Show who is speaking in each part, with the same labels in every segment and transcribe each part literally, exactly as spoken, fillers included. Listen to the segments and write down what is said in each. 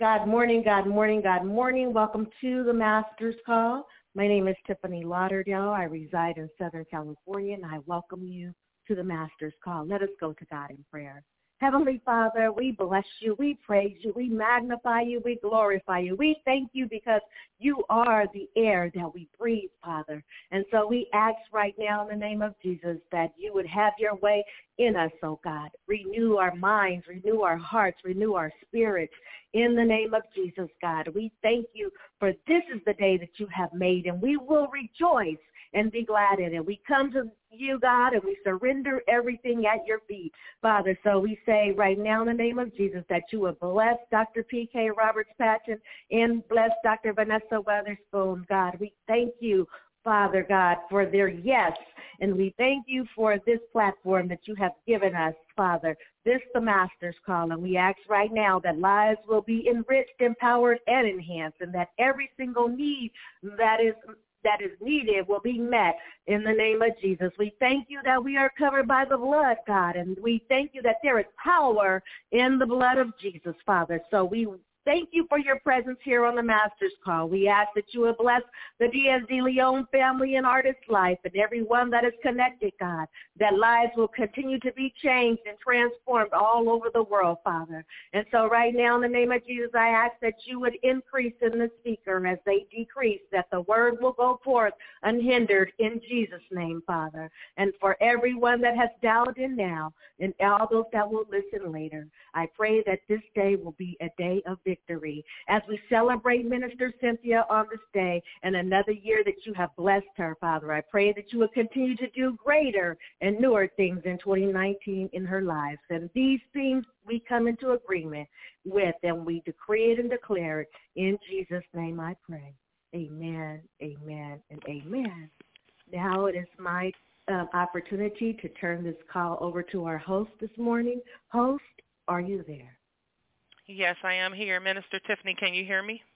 Speaker 1: God morning, God morning, God morning. Welcome to the Master's Call. My name is Tiffany Lauderdale. I reside in Southern California, and I welcome you to the Master's Call. Let us go to God in prayer. Heavenly Father, we bless you, we praise you, we magnify you, we glorify you. We thank you because you are the air that we breathe, Father. And so we ask right now in the name of Jesus that you would have your way in us, oh God. Renew our minds, renew our hearts, renew our spirits in the name of Jesus, God. We thank you for this is the day that you have made, and we will rejoice and be glad in it. We come to you, God, and we surrender everything at your feet, Father. So we say right now in the name of Jesus that you would bless Doctor P K Roberts-Patchen and bless Doctor Vanessa Weatherspoon, God. We thank you, Father God, for their yes, and we thank you for this platform that you have given us, Father. This the Master's Call, and we ask right now that lives will be enriched, empowered, and enhanced, and that every single need that is that is needed will be met in the name of Jesus. We thank you that we are covered by the blood, God, and we thank you that there is power in the blood of Jesus, Father. So we thank you for your presence here on the Master's Call. We ask that you would bless the Diaz de Leon family and artist life and everyone that is connected, God, that lives will continue to be changed and transformed all over the world, Father. And so right now, in the name of Jesus, I ask that you would increase in the speaker as they decrease, that the word will go forth unhindered in Jesus' name, Father. And for everyone that has dialed in now and all those that will listen later, I pray that this day will be a day of victory as we celebrate Minister Cynthia on this day and another year that you have blessed her, Father. I pray that you will continue to do greater and newer things in twenty nineteen in her life. And these things we come into agreement with, and we decree it and declare it. In Jesus' name I pray. Amen, amen, and amen. Now it is my uh, opportunity to turn this call over to our host this morning. Host, are you there?
Speaker 2: Yes, I am here. Minister Tiffany, can you hear me?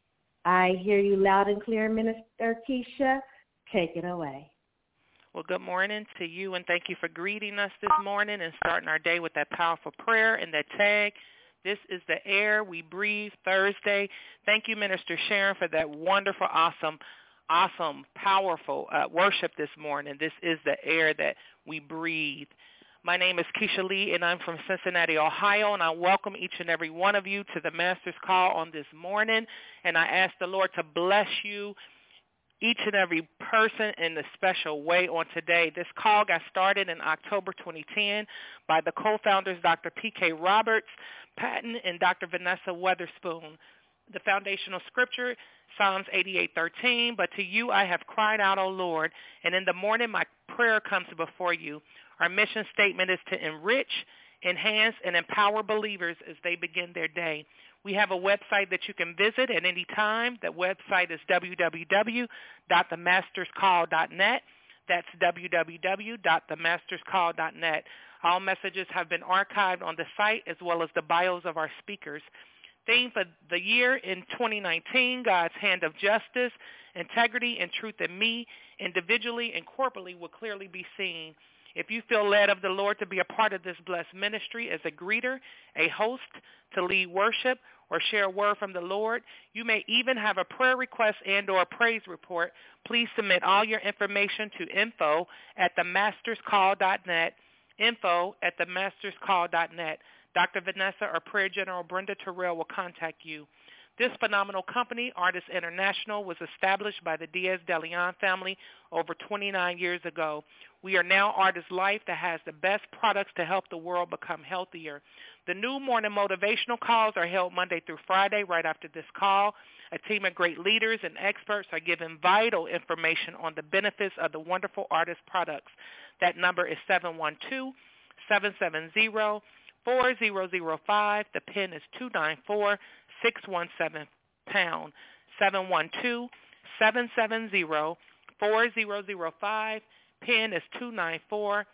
Speaker 1: I hear you loud and clear, Minister Keisha. Take it away.
Speaker 2: Well, good morning to you, and thank you for greeting us this morning and starting our day with that powerful prayer and that tag. This is the air we breathe Thursday. Thank you, Minister Sharon, for that wonderful, awesome, awesome, powerful uh, worship this morning. This is the air that we breathe. My name is Keisha Lee, and I'm from Cincinnati, Ohio, and I welcome each and every one of you to the Master's Call on this morning, and I ask the Lord to bless you, each and every person in a special way on today. This call got started in October twenty ten by the co-founders, Doctor P K Roberts-Patchen and Doctor Vanessa Weatherspoon. The foundational scripture, Psalms eighty-eight thirteen, but to you I have cried out, O Lord, and in the morning my prayer comes before you. Our mission statement is to enrich, enhance, and empower believers as they begin their day. We have a website that you can visit at any time. That website is w w w dot the masters call dot net. That's w w w dot the masters call dot net. All messages have been archived on the site as well as the bios of our speakers. Theme for the year in twenty nineteen, God's hand of justice, integrity, and truth in me, individually and corporately, will clearly be seen. If you feel led of the Lord to be a part of this blessed ministry as a greeter, a host, to lead worship, or share a word from the Lord, you may even have a prayer request and or a praise report. Please submit all your information to info at the masters call dot net, info at the masters call dot net. Doctor Vanessa or Prayer General Brenda Terrell will contact you. This phenomenal company, Artists International, was established by the Diaz de Leon family over twenty-nine years ago. We are now Artist Life that has the best products to help the world become healthier. The new morning motivational calls are held Monday through Friday right after this call. A team of great leaders and experts are given vital information on the benefits of the wonderful Artist products. That number is seven one two, seven seven zero, four zero zero five. The PIN is two nine four, six one seven pound. seven one two, seven seven zero, four zero zero five. PIN is two nine four,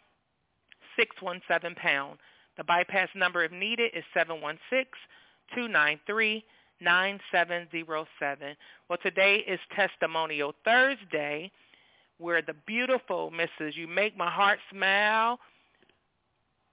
Speaker 2: six one seven pound. The bypass number if needed is seven one six, two nine three, nine seven zero seven. Well, today is Testimonial Thursday, where the beautiful Missus You Make My Heart Smile,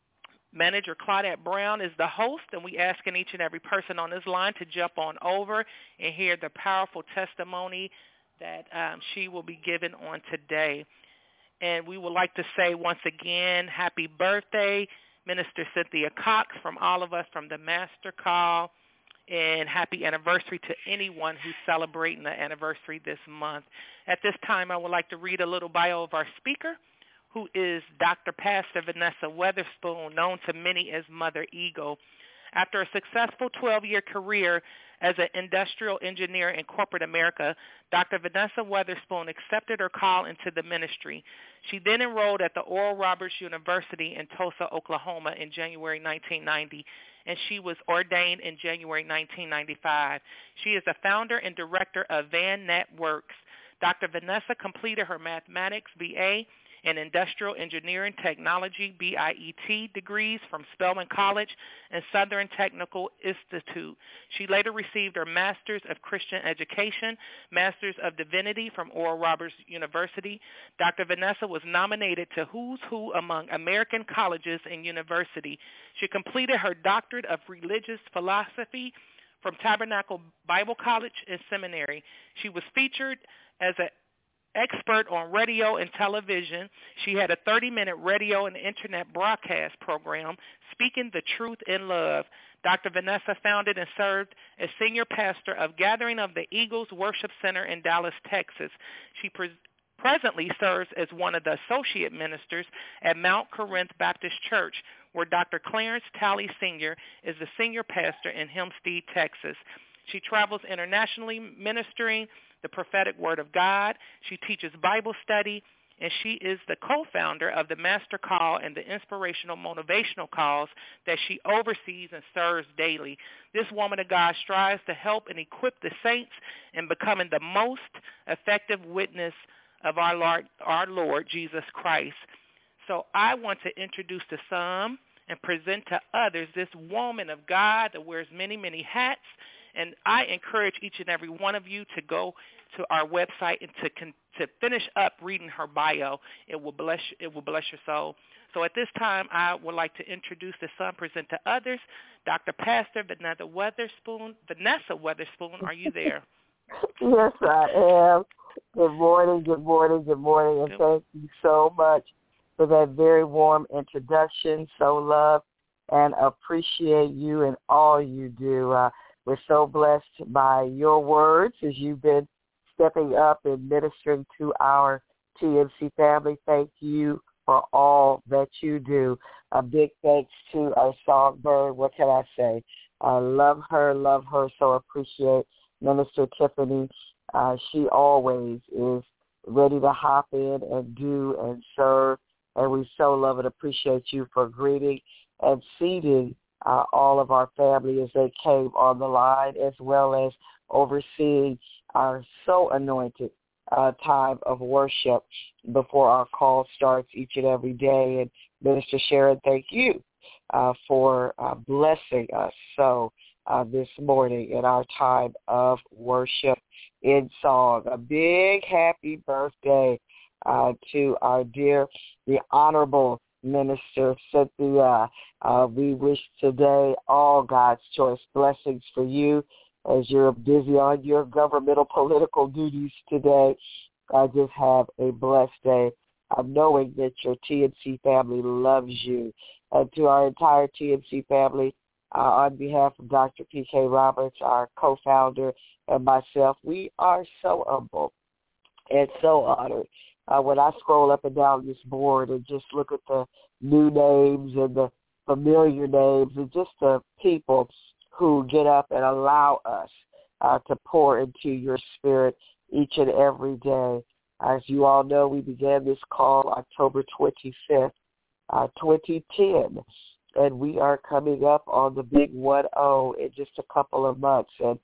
Speaker 2: Manager Claudette Brown is the host, and we asking each and every person on this line to jump on over and hear the powerful testimony that um, she will be giving on today. And we would like to say once again, happy birthday, Minister Cynthia Cox, from all of us from the Master Call, and happy anniversary to anyone who's celebrating the anniversary this month. At this time, I would like to read a little bio of our speaker, who is Doctor Pastor Vanessa Weatherspoon, known to many as Mother Eagle. After a successful twelve-year career as an industrial engineer in corporate America, Doctor Vanessa Weatherspoon accepted her call into the ministry. She then enrolled at the Oral Roberts University in Tulsa, Oklahoma in January nineteen ninety, and she was ordained in January nineteen ninety-five. She is the founder and director of Van Networks. Doctor Vanessa completed her mathematics B A and Industrial Engineering Technology B I E T degrees from Spelman College and Southern Technical Institute. She later received her Master's of Christian Education, Master's of Divinity from Oral Roberts University. Doctor Vanessa was nominated to Who's Who among American colleges and universities. She completed her Doctorate of Religious Philosophy from Tabernacle Bible College and Seminary. She was featured as an expert on radio and television. She had a thirty-minute radio and internet broadcast program, Speaking the Truth in Love. Doctor Vanessa founded and served as senior pastor of Gathering of the Eagles Worship Center in Dallas, Texas. She pre- presently serves as one of the associate ministers at Mount Corinth Baptist Church, where Doctor Clarence Talley Senior is the senior pastor in Hempstead, Texas. She travels internationally ministering the prophetic word of God. She teaches Bible study, and she is the co-founder of the Master Call and the Inspirational Motivational Calls that she oversees and serves daily. This woman of God strives to help and equip the saints in becoming the most effective witness of our Lord, our Lord Jesus Christ. So I want to introduce to some and present to others this woman of God that wears many, many hats. And I encourage each and every one of you to go to our website and to con- to finish up reading her bio. It will bless it will bless your soul. So at this time, I would like to introduce the son, present to others, Doctor Pastor Vanessa Weatherspoon. Vanessa Weatherspoon, are you there?
Speaker 3: Yes, I am. Good morning, good morning, good morning, and thank you so much for that very warm introduction. So love and appreciate you and all you do. Uh, We're so blessed by your words as you've been stepping up and ministering to our T M C family. Thank you for all that you do. A big thanks to our songbird. What can I say? I love her, love her, so appreciate Minister Tiffany. Uh, she always is ready to hop in and do and serve, and we so love and appreciate you for greeting and seating Uh, all of our family as they came on the line, as well as overseeing our so anointed uh, time of worship before our call starts each and every day. And Minister Sharon, thank you uh, for uh, blessing us so uh, this morning in our time of worship in song. A big happy birthday uh, to our dear, the Honorable Minister Cynthia. Uh, we wish today all God's choice blessings for you as you're busy on your governmental political duties today. I just have a blessed day of knowing that your T M C family loves you. And to our entire T M C family, uh, on behalf of Doctor P K Roberts, our co-founder, and myself, we are so humble and so honored. Uh, when I scroll up and down this board and just look at the new names and the familiar names and just the people who get up and allow us uh, to pour into your spirit each and every day. As you all know, we began this call October twenty-fifth, uh, twenty ten, and we are coming up on the big one oh in just a couple of months. And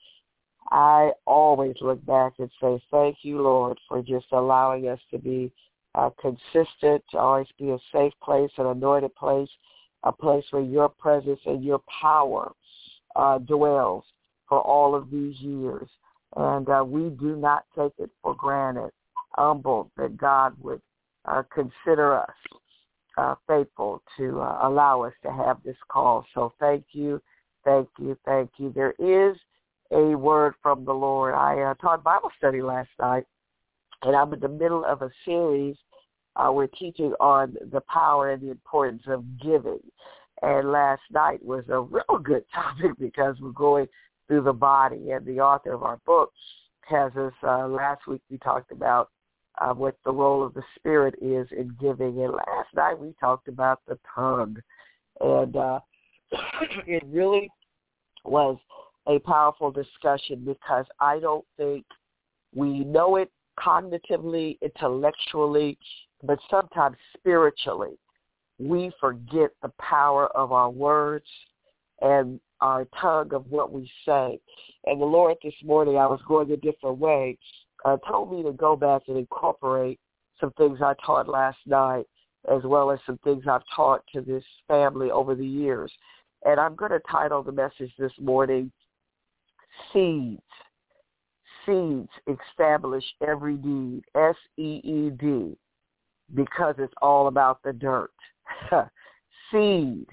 Speaker 3: I always look back and say, thank you, Lord, for just allowing us to be uh, consistent, to always be a safe place, an anointed place, a place where your presence and your power uh, dwells for all of these years. And uh, we do not take it for granted, humbled that God would uh, consider us uh, faithful to uh, allow us to have this call. So thank you, thank you, thank you. There is a word from the Lord. I uh, taught Bible study last night, and I'm in the middle of a series. Uh, we're teaching on the power and the importance of giving. And last night was a real good topic because we're going through the body, and the author of our book has us, uh, last week we talked about uh, what the role of the Spirit is in giving, and last night we talked about the tongue. And uh, it really was a powerful discussion because I don't think we know it cognitively, intellectually, but sometimes spiritually. We forget the power of our words and our tongue of what we say. And the Lord this morning, I was going a different way, uh, told me to go back and incorporate some things I taught last night, as well as some things I've taught to this family over the years. And I'm going to title the message this morning, Seeds. Seeds establish every deed, S E E D, because it's all about the dirt. Seed.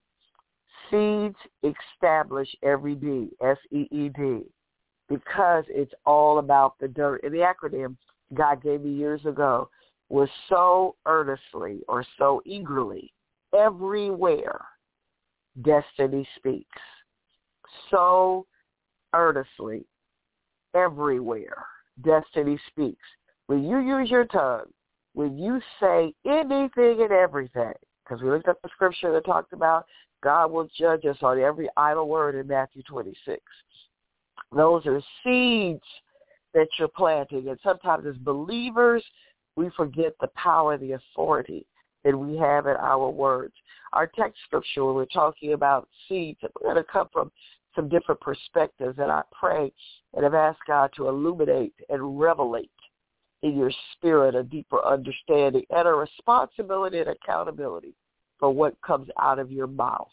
Speaker 3: Seeds establish every deed, S E E D, because it's all about the dirt. And the acronym God gave me years ago was so earnestly or so eagerly, everywhere destiny speaks. So earnestly, everywhere destiny speaks. When you use your tongue, when you say anything and everything, because we looked at the scripture that talked about God will judge us on every idle word in Matthew twenty-six. Those are seeds that you're planting. And sometimes as believers, we forget the power and the authority that we have in our words. Our text scripture, when we're talking about seeds, we're going to come from some different perspectives. And I pray and have asked God to illuminate and revelate in your spirit a deeper understanding and a responsibility and accountability for what comes out of your mouth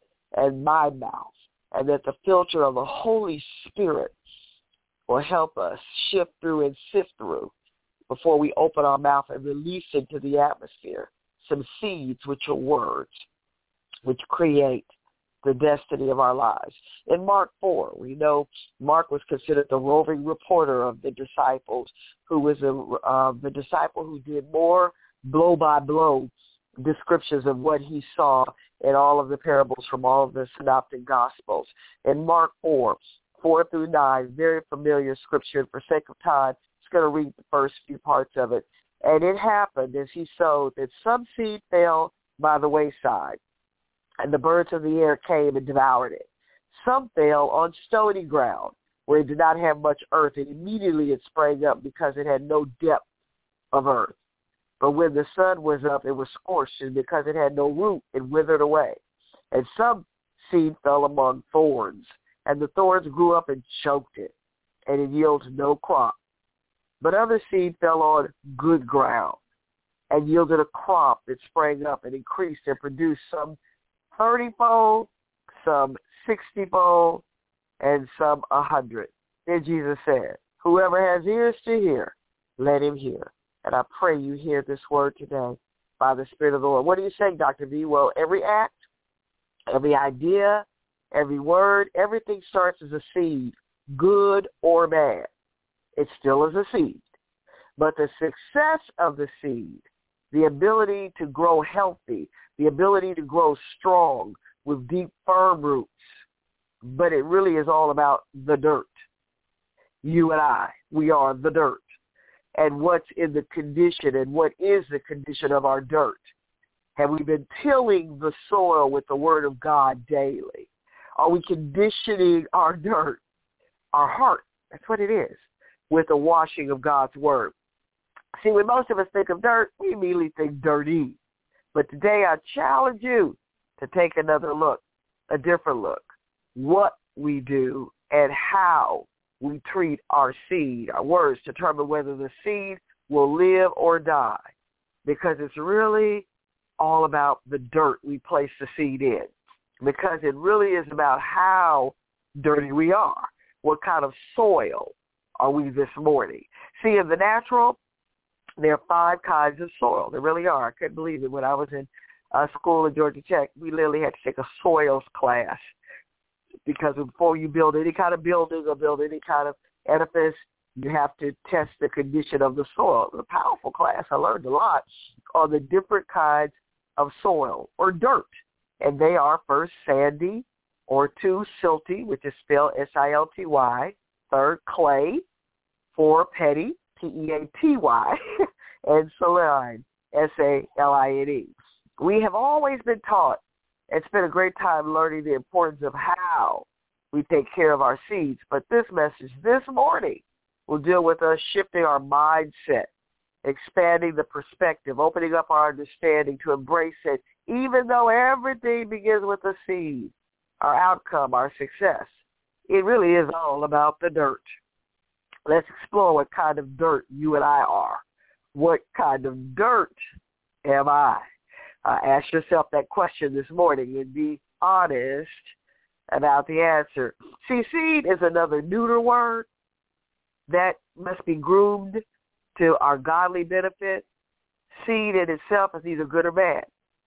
Speaker 3: and my mouth, and that the filter of the Holy Spirit will help us shift through and sift through before we open our mouth and release into the atmosphere some seeds, which are words, which create the destiny of our lives. In Mark four, we know Mark was considered the roving reporter of the disciples, who was a, uh, the disciple who did more blow-by-blow descriptions of what he saw in all of the parables from all of the synoptic gospels. In Mark four, four through nine, very familiar scripture, and for sake of time, I'm going to read the first few parts of it. And it happened as he sowed that some seed fell by the wayside, and the birds of the air came and devoured it. Some fell on stony ground, where it did not have much earth, and immediately it sprang up because it had no depth of earth. But when the sun was up, it was scorched, and because it had no root, it withered away. And some seed fell among thorns, and the thorns grew up and choked it, and it yielded no crop. But other seed fell on good ground, and yielded a crop that sprang up and increased and produced some thirty-fold, some sixty-fold, and some a hundred. Then Jesus said, whoever has ears to hear, let him hear. And I pray you hear this word today by the Spirit of the Lord. What do you say, Doctor V? Well, every act, every idea, every word, everything starts as a seed, good or bad. It still is a seed. But the success of the seed, the ability to grow healthy, the ability to grow strong with deep, firm roots, but it really is all about the dirt. You and I, we are the dirt. And what's in the condition and what is the condition of our dirt? Have we been tilling the soil with the word of God daily? Are we conditioning our dirt, our heart, that's what it is, with the washing of God's word? See, when most of us think of dirt, we immediately think dirty. But today I challenge you to take another look, a different look, what we do and how we treat our seed. Our words determine whether the seed will live or die, because it's really all about the dirt we place the seed in, because it really is about how dirty we are. What kind of soil are we this morning? See, in the natural, There are five kinds of soil. There really are. I couldn't believe it. When I was in uh, school at Georgia Tech, we literally had to take a soils class because before you build any kind of building or build any kind of edifice, you have to test the condition of the soil. It was a powerful class. I learned a lot on the different kinds of soil or dirt. And they are first sandy, or two silty, which is spelled S I L T Y, third clay, four petty, P E A T Y, and saline, S A L I N E. We have always been taught and spent a great time learning the importance of how we take care of our seeds. But this message this morning will deal with us shifting our mindset, expanding the perspective, opening up our understanding to embrace it, even though everything begins with a seed, our outcome, our success. It really is all about the dirt. Let's explore what kind of dirt you and I are. What kind of dirt am I? Uh, ask yourself that question this morning and be honest about the answer. See, seed is another neuter word that must be groomed to our godly benefit. Seed in itself is either good or bad.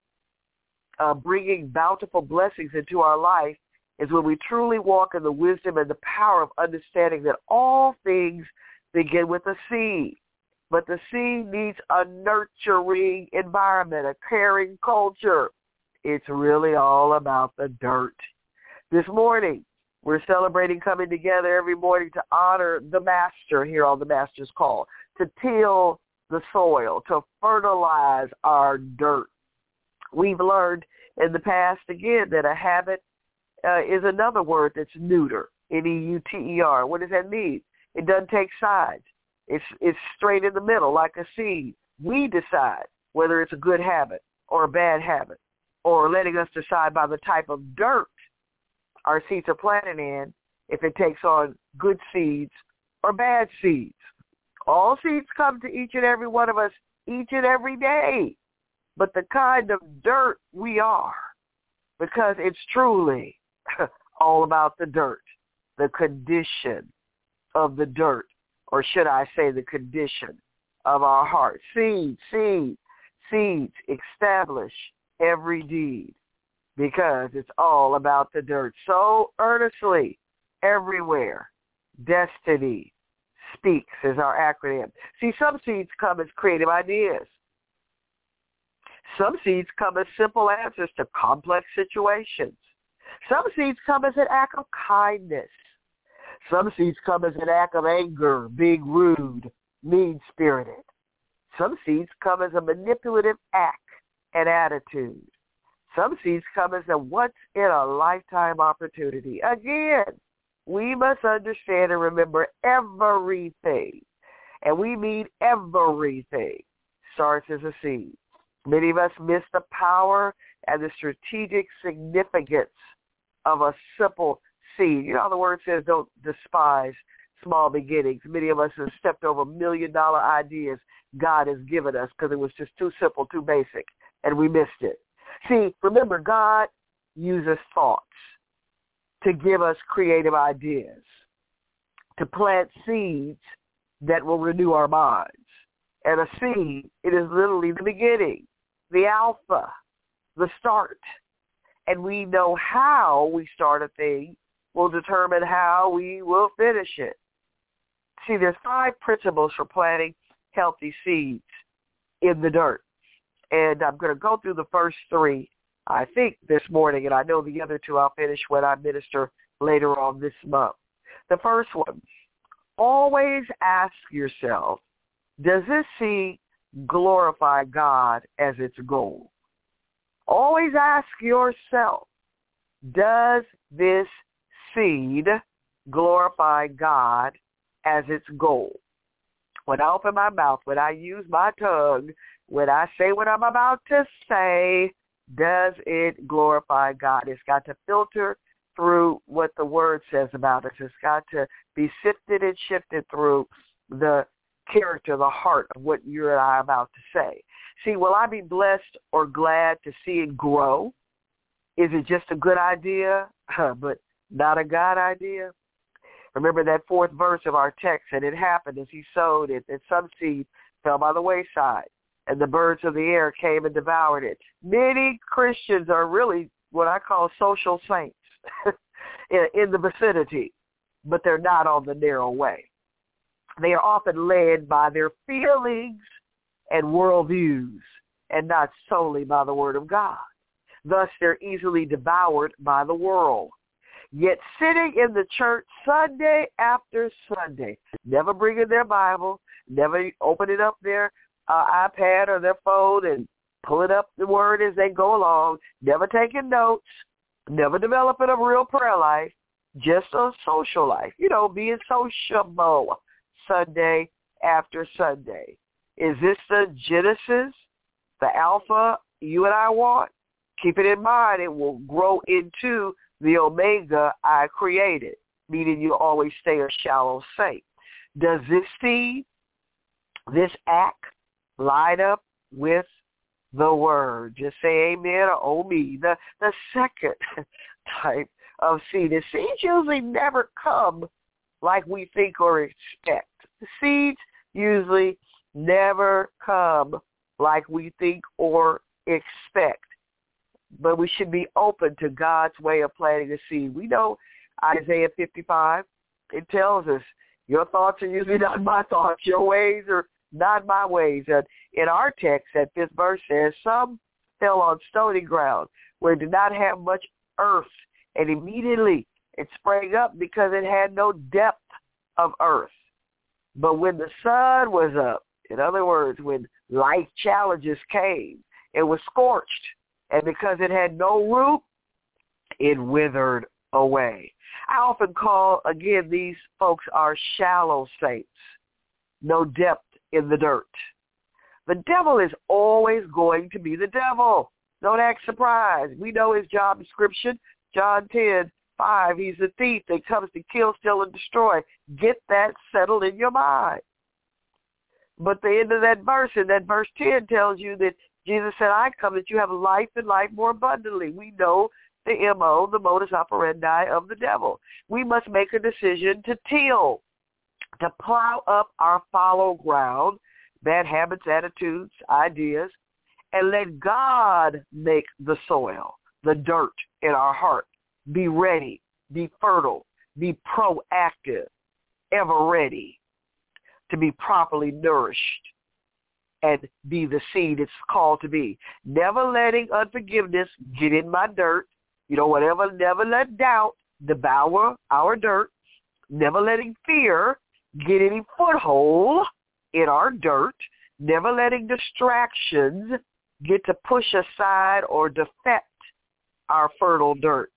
Speaker 3: Uh, bringing bountiful blessings into our life is when we truly walk in the wisdom and the power of understanding that all things begin with a seed. But the seed needs a nurturing environment, a caring culture. It's really all about the dirt. This morning, we're celebrating coming together every morning to honor the master here on the Master's Call, to till the soil, to fertilize our dirt. We've learned in the past, again, that a habit uh, is another word that's neuter, N E U T E R. What does that mean? It doesn't take sides. It's, it's straight in the middle like a seed. We decide whether it's a good habit or a bad habit, or letting us decide by the type of dirt our seeds are planted in if it takes on good seeds or bad seeds. All seeds come to each and every one of us each and every day. But the kind of dirt we are, because it's truly all about the dirt, the condition of the dirt, or should I say the condition of our heart. Seed, seed, seeds establish every deed because it's all about the dirt. So earnestly, everywhere, destiny speaks is our acronym. See, some seeds come as creative ideas. Some seeds come as simple answers to complex situations. Some seeds come as an act of kindness. Some seeds come as an act of anger, being rude, mean-spirited. Some seeds come as a manipulative act and attitude. Some seeds come as a once-in-a-lifetime opportunity. Again, we must understand and remember everything, and we mean everything, starts as a seed. Many of us miss the power and the strategic significance of a simple seed. You know, the word says don't despise small beginnings. Many of us have stepped over million-dollar ideas God has given us because it was just too simple, too basic, and we missed it. See, remember, God uses thoughts to give us creative ideas, to plant seeds that will renew our minds. And a seed, it is literally the beginning, the alpha, the start. And we know how we start a thing will determine how we will finish it. See, there's five principles for planting healthy seeds in the dirt. And I'm going to go through the first three, I think, this morning, and I know the other two I'll finish when I minister later on this month. The first one, always ask yourself, does this seed glorify God as its goal? Always ask yourself, does this seed glorify God as its goal? When I open my mouth, when I use my tongue, when I say what I'm about to say, does it glorify God? It's got to filter through what the Word says about it. It's got to be sifted and shifted through the character, the heart of what you and I are about to say. See, will I be blessed or glad to see it grow? Is it just a good idea, but not a God idea? Remember that fourth verse of our text, and it happened as he sowed it, that some seed fell by the wayside, and the birds of the air came and devoured it. Many Christians are really what I call social saints in, in the vicinity, but they're not on the narrow way. They are often led by their feelings and worldviews and not solely by the Word of God. Thus, they're easily devoured by the world. Yet sitting in the church Sunday after Sunday, never bringing their Bible, never opening up their uh, iPad or their phone and pulling up the Word as they go along, never taking notes, never developing a real prayer life, just a social life, you know, being sociable Sunday after Sunday. Is this the Genesis, the Alpha you and I want? Keep it in mind, it will grow into the Omega I created, meaning you always stay a shallow saint. Does this seed, this act, line up with the Word? Just say amen or oh me. The, the second type of seed. The seeds usually never come like we think or expect. The seeds usually never come like we think or expect. But we should be open to God's way of planting a seed. We know Isaiah fifty-five, it tells us, your thoughts are usually not my thoughts. Your ways are not my ways. And in our text, that fifth verse says, some fell on stony ground where it did not have much earth. And immediately it sprang up because it had no depth of earth. But when the sun was up, in other words, when life challenges came, it was scorched. And because it had no root, it withered away. I often call, again, these folks are shallow saints. No depth in the dirt. The devil is always going to be the devil. Don't act surprised. We know his job description, John ten five. He's a thief that comes to kill, steal, and destroy. Get that settled in your mind. But the end of that verse, in that verse ten, tells you that Jesus said, I come that you have life and life more abundantly. We know the M O, the modus operandi of the devil. We must make a decision to till, to plow up our fallow ground, bad habits, attitudes, ideas, and let God make the soil, the dirt in our heart, be ready, be fertile, be proactive, ever ready to be properly nourished and be the seed it's called to be. Never letting unforgiveness get in my dirt. You know, whatever, never let doubt devour our dirt. Never letting fear get any foothold in our dirt. Never letting distractions get to push aside or defect our fertile dirt.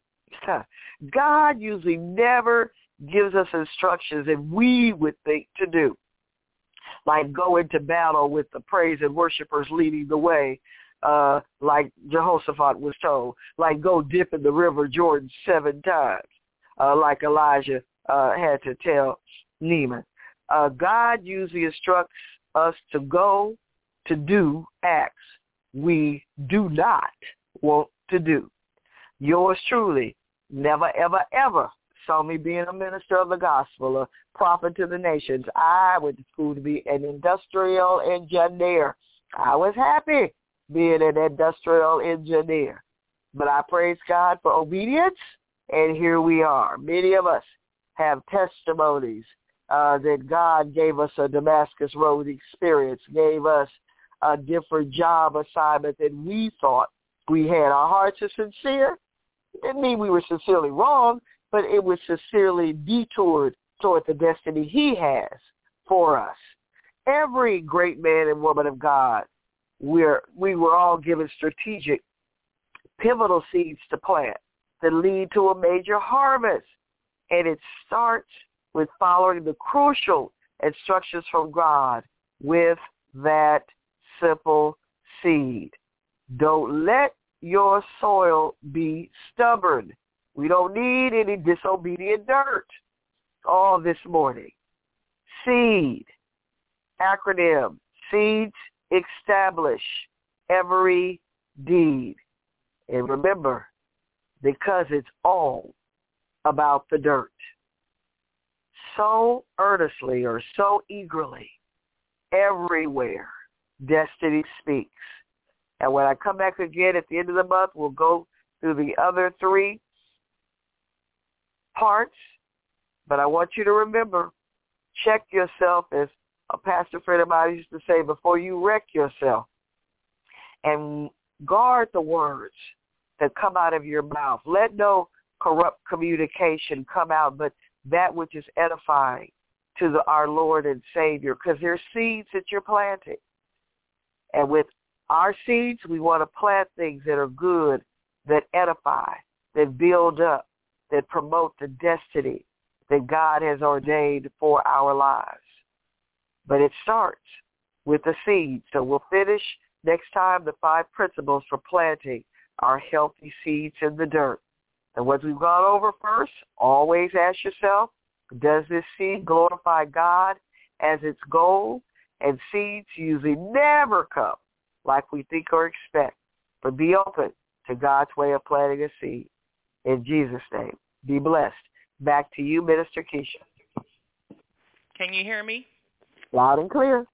Speaker 3: God usually never gives us instructions that we would think to do, like go into battle with the praise and worshipers leading the way, uh, like Jehoshaphat was told, like go dip in the river Jordan seven times, uh, like Elijah uh, had to tell Naaman. Uh, God usually instructs us to go to do acts we do not want to do. Yours truly never, ever, ever saw me being a minister of the gospel, a prophet to the nations. I went to school to be an industrial engineer. I was happy being an industrial engineer. But I praise God for obedience, and here we are. Many of us have testimonies uh, that God gave us a Damascus Road experience, gave us a different job assignment than we thought we had. Our hearts are sincere. It didn't mean we were sincerely wrong, but it was sincerely detoured toward the destiny he has for us. Every great man and woman of God, we're, we were all given strategic, pivotal seeds to plant that lead to a major harvest. And it starts with following the crucial instructions from God with that simple seed. Don't let your soil be stubborn. We don't need any disobedient dirt all this morning. Seed, acronym, seeds establish every deed. And remember, because it's all about the dirt. So earnestly or so eagerly everywhere destiny speaks. And when I come back again at the end of the month, we'll go through the other three parts. But I want you to remember, check yourself, as a pastor friend of mine used to say, before you wreck yourself. And guard the words that come out of your mouth. Let no corrupt communication come out, but that which is edifying to the, our Lord and Savior, because they're seeds that you're planting. And with our seeds, we want to plant things that are good, that edify, that build up, that promote the destiny that God has ordained for our lives. But it starts with the seed. So we'll finish next time the five principles for planting our healthy seeds in the dirt. And what we've gone over first, always ask yourself, does this seed glorify God as its goal? And seeds usually never come like we think or expect. But be open to God's way of planting a seed. In Jesus' name, be blessed. Back to you, Minister Keisha.
Speaker 2: Can you hear me?
Speaker 3: Loud and clear.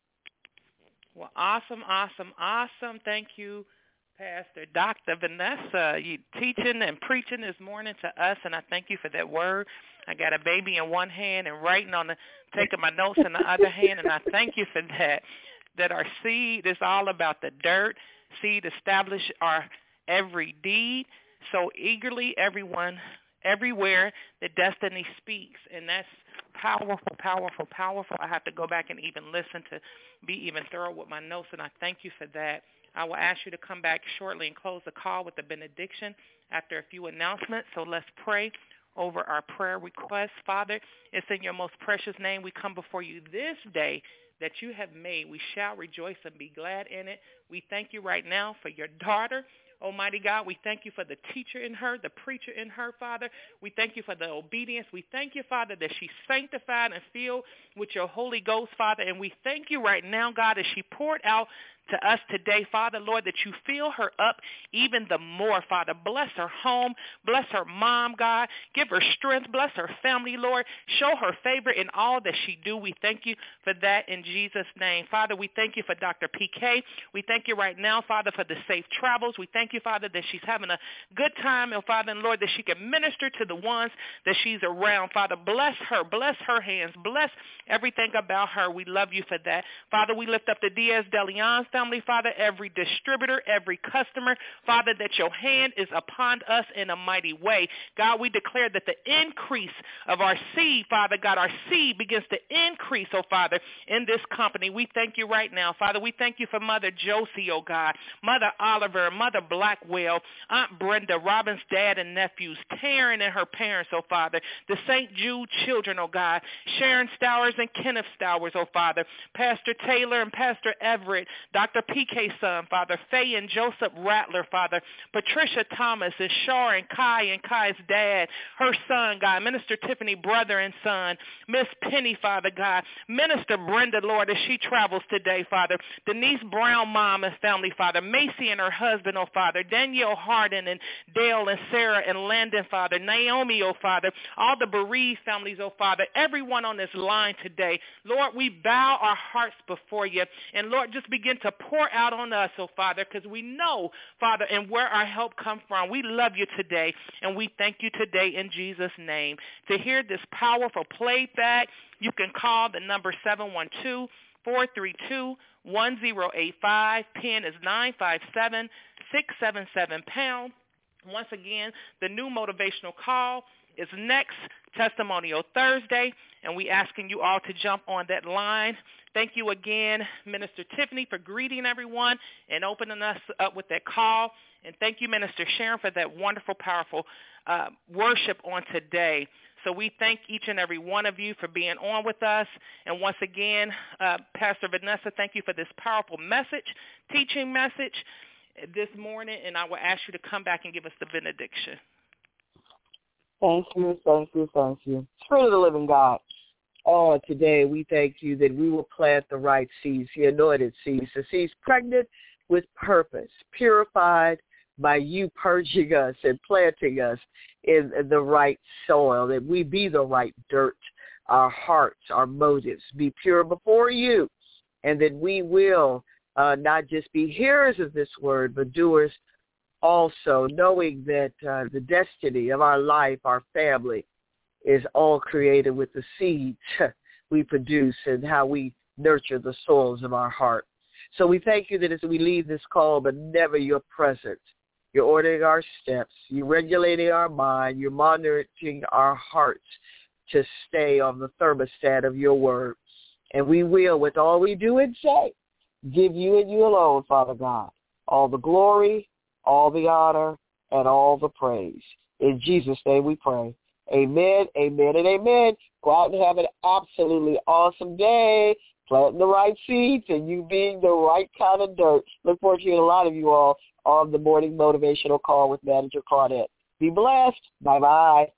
Speaker 2: Well, awesome, awesome, awesome. Thank you, Pastor Doctor Vanessa. You teaching and preaching this morning to us, and I thank you for that word. I got a baby in one hand and writing on the, taking my notes in the other hand, and I thank you for that, that our seed is all about the dirt. Seed establish our every deed. So eagerly, everyone, everywhere, the destiny speaks, and that's powerful, powerful, powerful. I have to go back and even listen to be even thorough with my notes, and I thank you for that. I will ask you to come back shortly and close the call with the benediction after a few announcements. So let's pray over our prayer requests. Father, it's in your most precious name we come before you this day that you have made. We shall rejoice and be glad in it. We thank you right now for your daughter. Almighty God, we thank you for the teacher in her, the preacher in her, Father. We thank you for the obedience. We thank you, Father, that she's sanctified and filled with your Holy Ghost, Father. And we thank you right now, God, as she poured out to us today, Father, Lord, that you fill her up even the more, Father. Bless her home. Bless her mom, God. Give her strength. Bless her family, Lord. Show her favor in all that she do. We thank you for that in Jesus' name. Father, we thank you for Doctor P K. We thank you right now, Father, for the safe travels. We thank you, Father, that she's having a good time, and Father and Lord, that she can minister to the ones that she's around. Father, bless her. Bless her hands. Bless everything about her. We love you for that. Father, we lift up the Diaz de Leon family, Father, every distributor, every customer, Father, that your hand is upon us in a mighty way. God, we declare that the increase of our seed, Father God, our seed begins to increase, oh Father, in this company. We thank you right now, Father. We thank you for Mother Josie, oh God, Mother Oliver, Mother Blackwell, Aunt Brenda, Robin's dad and nephews, Taryn and her parents, oh Father, the Saint Jude children, oh God, Sharon Stowers and Kenneth Stowers, oh Father, Pastor Taylor and Pastor Everett, Doctor P K's son, Father, Faye and Joseph Rattler, Father, Patricia Thomas and Shar and Kai and Kai's dad, her son, God, Minister Tiffany, brother and son, Miss Penny, Father God, Minister Brenda, Lord, as she travels today, Father, Denise Brown, mom and family, Father, Macy and her husband, oh Father, Danielle Harden and Dale and Sarah and Landon, Father, Naomi, oh Father, all the bereaved families, oh Father, everyone on this line today, Lord, we bow our hearts before you, and Lord, just begin to pour out on us, oh Father, because we know, Father, and where our help comes from. We love you today, and we thank you today in Jesus' name. To hear this powerful playback, you can call the number seven one two, four three two, one zero eight five. PIN is nine five seven, six seven seven pound. Once again, the new motivational call is next Testimonial Thursday, and we asking you all to jump on that line. Thank you again, Minister Tiffany, for greeting everyone and opening us up with that call. And thank you, Minister Sharon, for that wonderful, powerful uh, worship on today. So we thank each and every one of you for being on with us. And once again, uh, Pastor Vanessa, thank you for this powerful message, teaching message this morning. And I will ask you to come back and give us the benediction.
Speaker 3: Thank you, thank you, thank you. Spirit of the living God, oh, today we thank you that we will plant the right seeds, the anointed seeds, the seeds pregnant with purpose, purified by you purging us and planting us in the right soil, that we be the right dirt, our hearts, our motives, be pure before you, and that we will uh, not just be hearers of this word, but doers also, knowing that uh, the destiny of our life, our family, is all created with the seeds we produce and how we nurture the soils of our heart. So we thank you that as we leave this call, but never your presence, you're ordering our steps, you're regulating our mind, you're monitoring our hearts to stay on the thermostat of your word. And we will, with all we do and say, give you and you alone, Father God, all the glory, all the honor, and all the praise. In Jesus' name we pray. Amen, amen, and amen. Go out and have an absolutely awesome day, planting the right seeds, and you being the right kind of dirt. Look forward to hearing a lot of you all on the morning motivational call with Manager Claudette. Be blessed. Bye-bye.